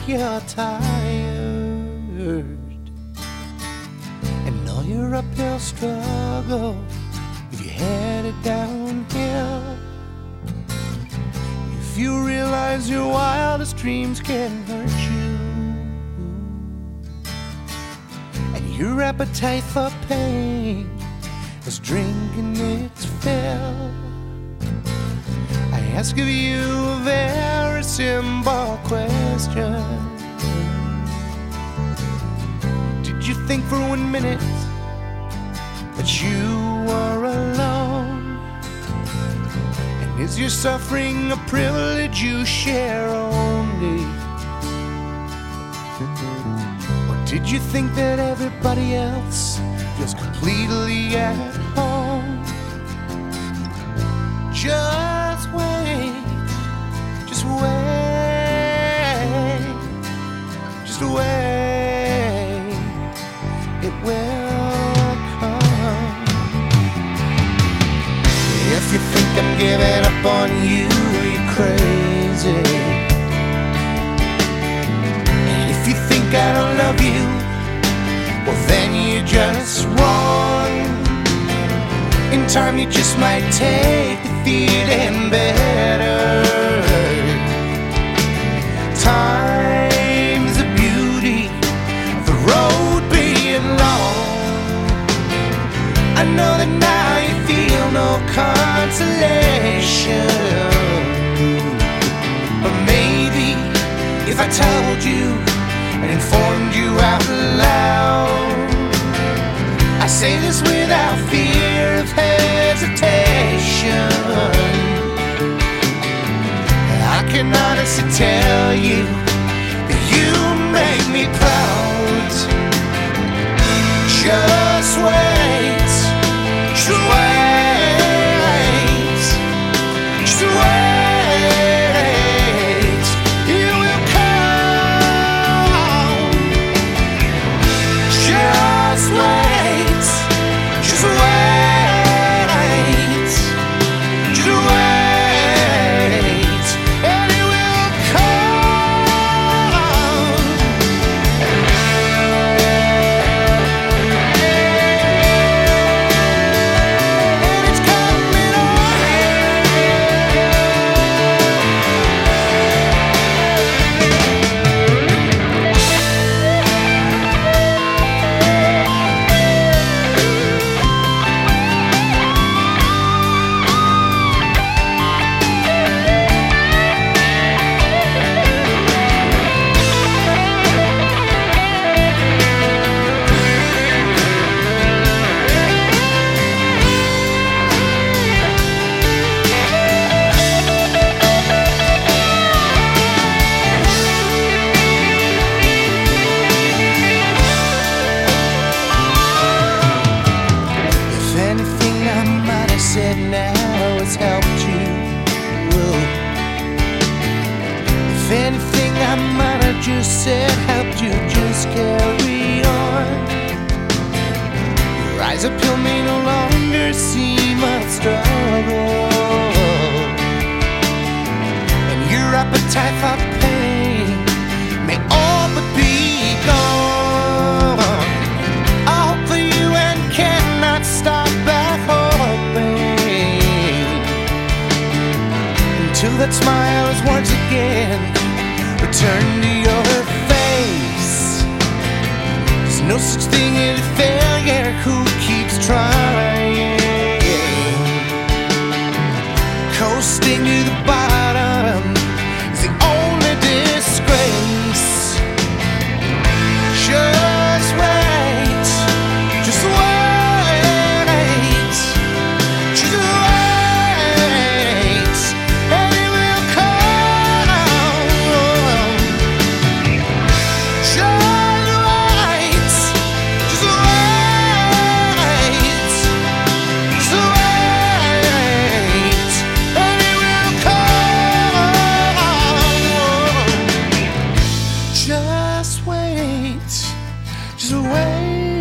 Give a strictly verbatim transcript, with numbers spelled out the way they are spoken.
you're tired, and all your uphill struggle, if you're headed downhill, if you realize your wildest dreams can hurt you, and your appetite for pain is drinking its fill, I ask of you a very simple question. Did you think for one minute that you were alone? And is your suffering a privilege you share only? Or did you think that everybody else feels completely at home? Just wait, just wait, just wait, it will come. If you think I'm giving up on you, you're crazy. And if you think I don't love you, well then you're just wrong. In time you just might take the feeling better. Time's the beauty of the road being long. I know that now you feel no consolation, but maybe if I told you and informed you out loud, I say this without fear of hesitation. I can honestly tell you that you make me proud. Just wait, just wait, just wait, you will come. Just wait, just wait, just wait, and it will come. And it's coming on. If anything I might have said now has helped you, well, if anything I might have just said helped you, just carry on. Your eyes uphill may no longer seem a struggle, and your appetite for pain may all but be gone. I hope for you and cannot stop back hoping until that smile is once again returned to your face. There's no such thing as a failure who keeps trying. Coasting to the bottom is the only disgrace. Just wait, just wait, just wait, and it will come. Just wait, just wait, just wait, and it will come. Just wait, just wait.